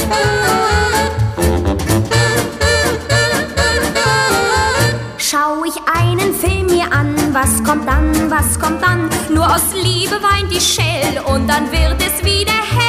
Schau ich einen Film mir an, was kommt dann, was kommt dann? Nur aus Liebe weint die Shell und dann wird es wieder hell.